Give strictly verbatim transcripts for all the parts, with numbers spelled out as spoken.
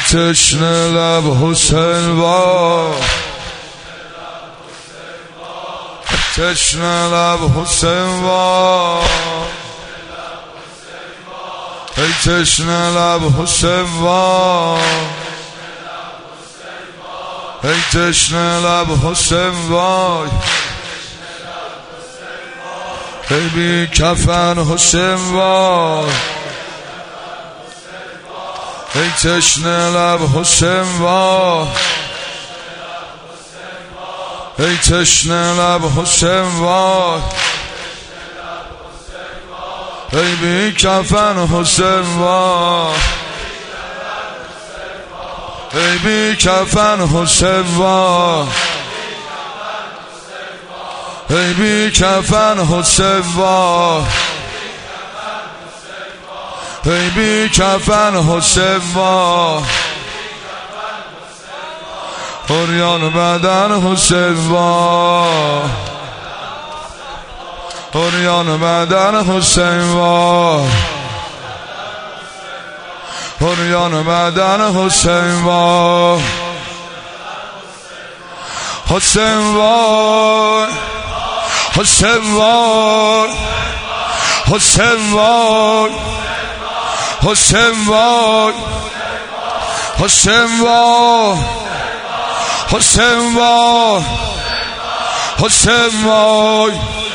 تشنه لب حسین وای تشنه لب حسین وای ای تشنه لب حسین وای ای تشنه لب حسین وای ای بی کفن حسین وای ای تشنه لب حسین وای ای تشنه لب حسین وای ای بی کفن حسین وای ای بی کفن حسین وای ای بی کفن حسین وای ای بی کفن حسین وای عریان بدن حسین وای عریان بدن حسین وای عریان بدن حسین وای حسین وای حسین وای حسین وای حسین وای حسین وای حسین وای حسین وای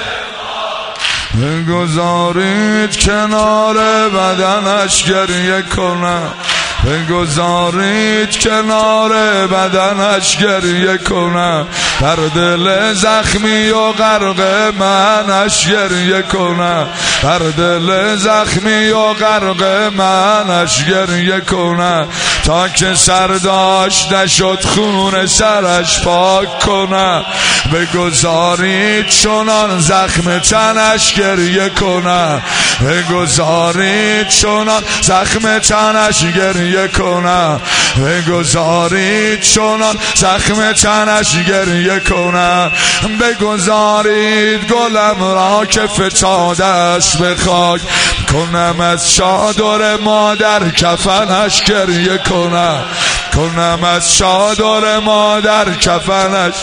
بگذارید کنار بدنش گریه کنم بگذارید کنار بدنش گریه کنم در دل زخمی و غرق منش گریه کنم در دل زخمی و غرق منش گریه کنم تا که سرداش نشد خون سرش پاک کنم بگذارید چنان زخم تنش گریه کنم بگذارید چنان زخم تنش گریه کنم بگذارید چنان زخم تنش گریه کنم بگذارید گلم را که فتاده است به خاک کنم از چادر مادر کفنش گریه کنم کنم از چادر مادر کفنش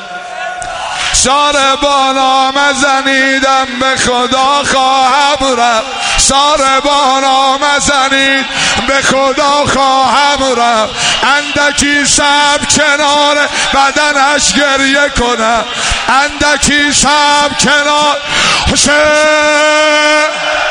سار بالا مزنیدم به خدا خواهم رفت سار بالا مزنید به خدا خواهم رفت اندکی سب کنار بدنش گریه کنم اندکی سب کنار حسین